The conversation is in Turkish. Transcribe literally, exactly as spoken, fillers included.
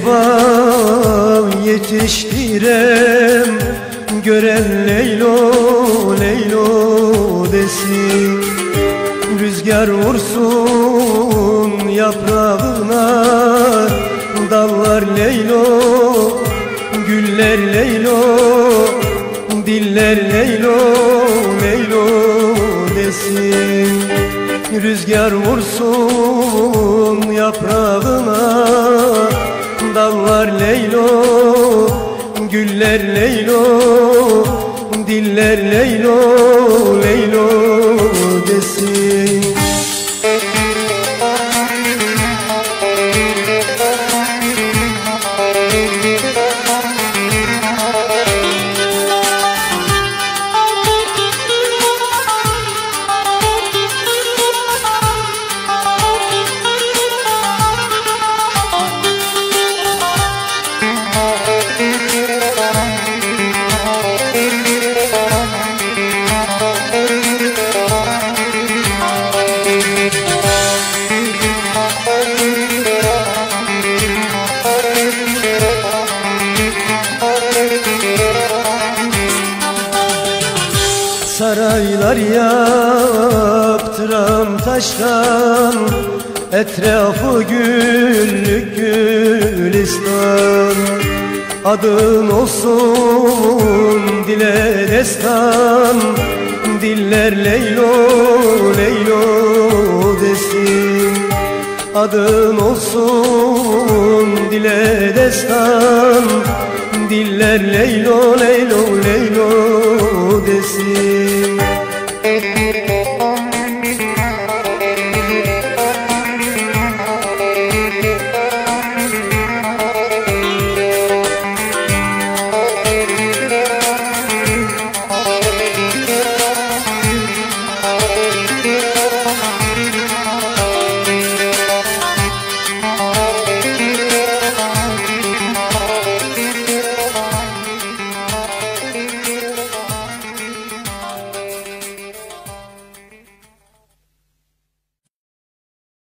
bal yetiştirem, gören Leylo Leylo desin. Rüzgar vursun yaprağına, dallar Leylo, güller Leylo, diller Leylo Leylo desin. Rüzgar vursun yaprağına, dallar Leylo, güller Leylo, diller Leylo Leylo desin. Saraylar yaptıram taştan, etrafı güllük gülistan. Adın olsun dile destan, diller Leylo Leylo desin. Adın olsun dile destan, diller Leylo Leylo Leylo desin.